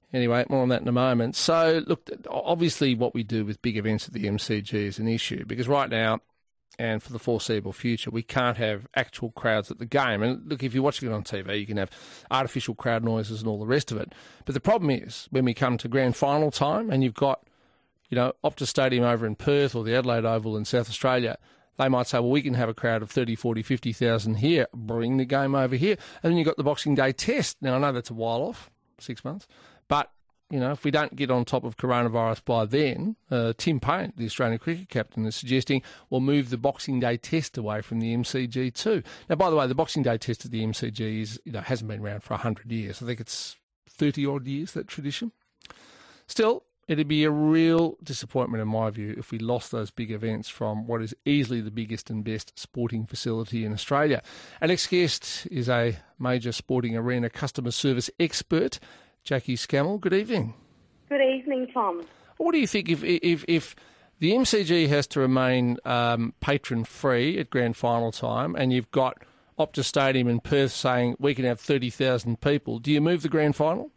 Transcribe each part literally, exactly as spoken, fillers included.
Anyway, more on that in a moment. So, look, obviously what we do with big events at the M C G is an issue because right now and for the foreseeable future, we can't have actual crowds at the game. And look, if you're watching it on T V, you can have artificial crowd noises and all the rest of it. But the problem is when we come to grand final time and you've got, you know, Optus Stadium over in Perth or the Adelaide Oval in South Australia, they might say, well, we can have a crowd of thirty, forty, fifty thousand here, bring the game over here. And then you've got the Boxing Day test. Now, I know that's a while off, six months. But, you know, if we don't get on top of coronavirus by then, uh, Tim Payne, the Australian cricket captain, is suggesting we'll move the Boxing Day test away from the M C G too. Now, by the way, the Boxing Day test at the M C G is, you know, hasn't been around for one hundred years. I think it's thirty-odd years, that tradition. Still, it'd be a real disappointment, in my view, if we lost those big events from what is easily the biggest and best sporting facility in Australia. Our next guest is a major sporting arena customer service expert, Jackie Scammell. Good evening. Good evening, Tom. What do you think if if, if the M C G has to remain um, patron-free at grand final time and you've got Optus Stadium in Perth saying we can have thirty thousand people, do you move the grand final?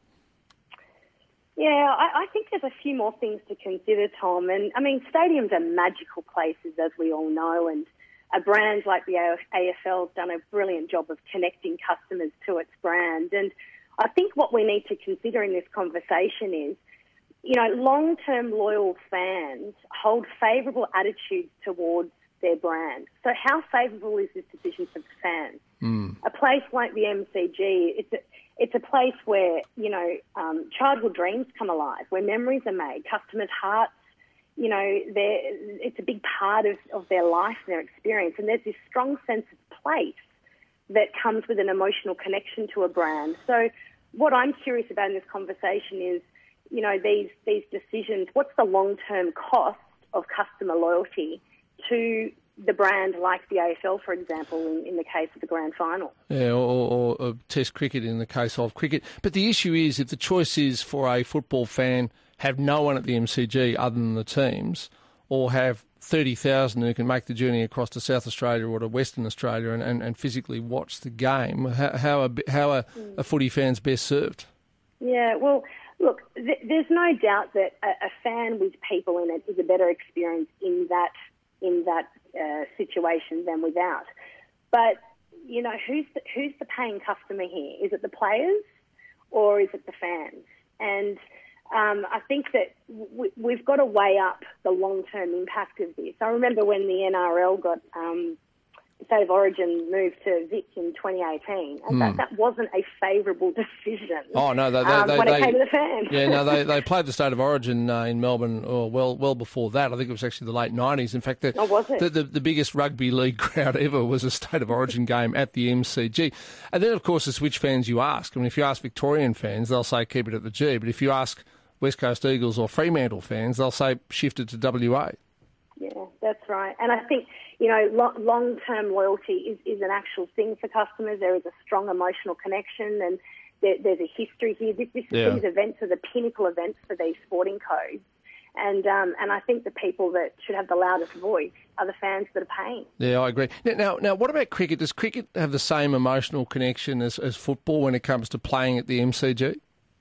Yeah, I, I think there's a few more things to consider, Tom. And, I mean, stadiums are magical places, as we all know, and a brand like the A F L has done a brilliant job of connecting customers to its brand. And I think what we need to consider in this conversation is, you know, long-term loyal fans hold favourable attitudes towards their brand. So how favourable is this decision for the fans? Mm. A place like the M C G, it's a, it's a place where, you know, um, childhood dreams come alive, where memories are made, customers' hearts, you know, it's a big part of, of their life and their experience. And there's this strong sense of place that comes with an emotional connection to a brand. So what I'm curious about in this conversation is, you know, these these decisions, what's the long-term cost of customer loyalty to the brand like the A F L, for example, in, in the case of the grand final? Yeah, or, or, or Test cricket in the case of cricket. But the issue is if the choice is for a football fan, have no one at the M C G other than the teams, or have thirty thousand who can make the journey across to South Australia or to Western Australia and, and, and physically watch the game, how, how, are, how are mm. a footy fans best served? Yeah, well, look, th- there's no doubt that a, a fan with people in it is a better experience in that in that uh, situation than without. But, you know, who's the, who's the paying customer here? Is it the players or is it the fans? And Um, I think that w- we've got to weigh up the long-term impact of this. I remember when the N R L got um, State of Origin moved to Vic in twenty eighteen, and mm. that, that wasn't a favourable decision. Oh no, they, they, um, they, when they, it came to the fans. Yeah, no, they they played the State of Origin uh, in Melbourne. Oh, well, well before that. I think it was actually the late nineties. In fact, the, oh, was it? the, the the biggest rugby league crowd ever was a State of Origin game at the M C G. And then, of course, it's which fans you ask. I mean, if you ask Victorian fans, they'll say keep it at the G. But if you ask West Coast Eagles or Fremantle fans, they'll say shift it to W A. Yeah, that's right. And I think, you know, lo- long-term loyalty is, is an actual thing for customers. There is a strong emotional connection and there, there's a history here. This, this, yeah. These events are the pinnacle events for these sporting codes. And um, and I think the people that should have the loudest voice are the fans that are paying. Yeah, I agree. Now, now, now what about cricket? Does cricket have the same emotional connection as, as football when it comes to playing at the M C G?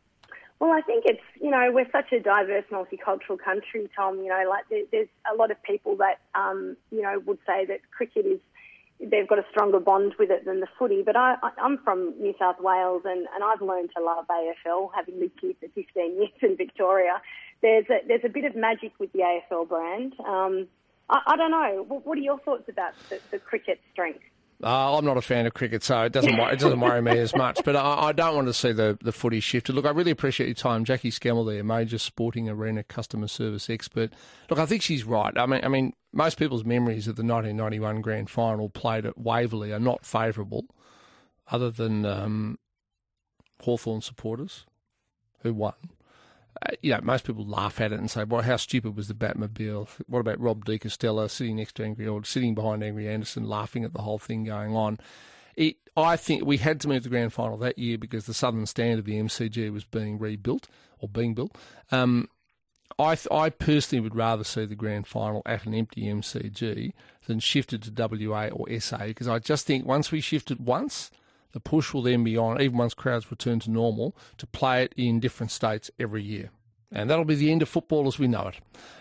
Well, I think it's, you know, we're such a diverse, multicultural country, Tom. You know, like there, there's a lot of people that, um, you know, would say that cricket is, they've got a stronger bond with it than the footy. But I, I, I'm from New South Wales and, and I've learned to love A F L, having lived here for fifteen years in Victoria. There's a, there's a bit of magic with the A F L brand. Um, I, I don't know. What, what are your thoughts about the, the cricket strength? Uh, I'm not a fan of cricket, so it doesn't worry, it doesn't worry me as much. But I, I don't want to see the, the footy shifted. Look, I really appreciate your time. Jackie Scammell there, major sporting arena customer service expert. Look, I think she's right. I mean, I mean, most people's memories of the nineteen ninety-one grand final played at Waverley are not favourable, other than um, Hawthorn supporters who won. Uh, you know, most people laugh at it and say, well, how stupid was the Batmobile? What about Rob De Castella sitting next to Angry, or sitting behind Angry Anderson laughing at the whole thing going on? It, I think we had to move the grand final that year because the southern stand of the M C G was being rebuilt, or being built. Um, I, I personally would rather see the grand final at an empty M C G than shifted to W A or S A, because I just think once we shifted once, The push will then be on, even once crowds return to normal, to play it in different states every year. And that'll be the end of football as we know it.